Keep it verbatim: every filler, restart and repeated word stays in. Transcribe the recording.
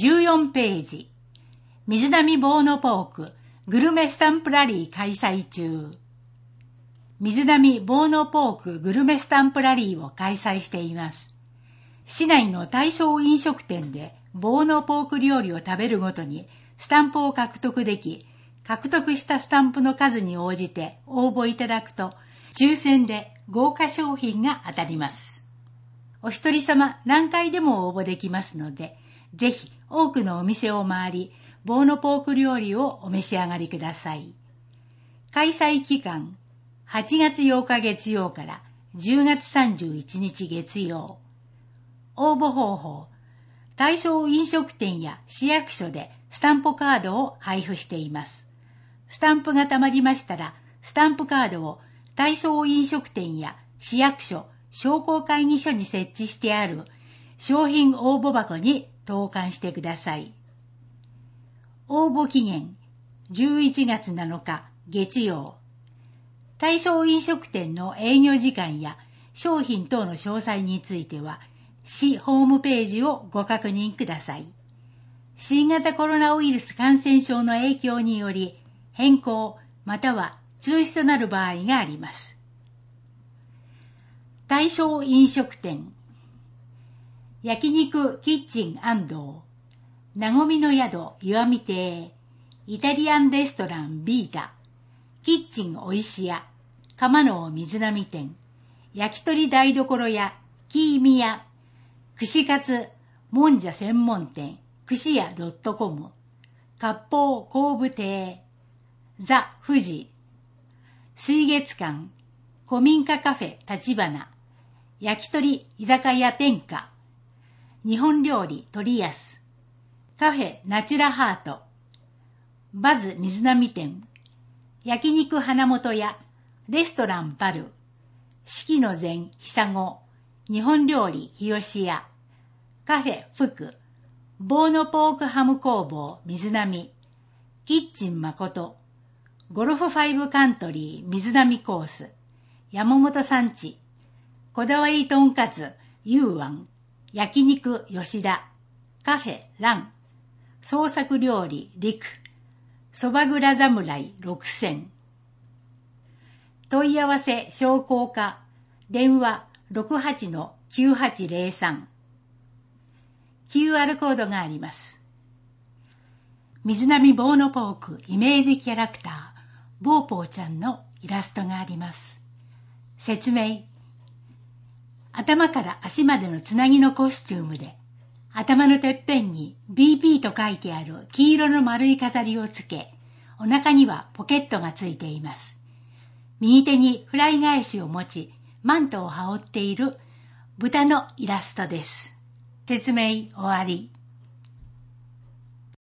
じゅうよんページ、水波ボーノポークグルメスタンプラリー開催中。水波ボーノポークグルメスタンプラリーを開催しています。市内の対象飲食店でボーノポーク料理を食べるごとにスタンプを獲得でき、獲得したスタンプの数に応じて応募いただくと、抽選で豪華商品が当たります。お一人様何回でも応募できますので、ぜひ多くのお店を回り、ボーノポーク料理をお召し上がりください。開催期間、はちがつようか月曜からじゅうがつさんじゅういちにち月曜。応募方法、対象飲食店や市役所でスタンプカードを配布しています。スタンプがたまりましたら、スタンプカードを対象飲食店や市役所、商工会議所に設置してある商品応募箱に投函してください。応募期限、じゅういちがつなのか月曜。対象飲食店の営業時間や商品等の詳細については、市ホームページをご確認ください。新型コロナウイルス感染症の影響により、変更または中止となる場合があります。対象飲食店、焼肉キッチン安藤、なごみの宿岩見亭、イタリアンレストランビータ、キッチンおいしや、釜の水波店、焼き鳥台所屋キーミヤ、串カツもんじゃ専門店串屋 .com、割烹工部亭、ザ・富士、水月館、古民家カフェ立花、焼き鳥居酒屋天下、日本料理鳥安、カフェナチュラハート、バズ水波店、焼肉花本屋、レストランバル、四季の膳久子、日本料理日吉屋、カフェ福、ボーノポークハム工房水波、キッチン誠、ゴルフファイブカントリー水波コース、山本産地、こだわりとんかつ幽庵、焼肉吉田、カフェ蘭、創作料理陸、そば蔵侍ろくせん。問い合わせ商工課、電話 ろくはちのきゅうはちゼロさん。キューアール コードがあります。水波ボーノポークイメージキャラクター、ボーポーちゃんのイラストがあります。説明。頭から足までのつなぎのコスチュームで、頭のてっぺんに ビーピー と書いてある黄色の丸い飾りをつけ、お腹にはポケットがついています。右手にフライ返しを持ち、マントを羽織っている豚のイラストです。説明終わり。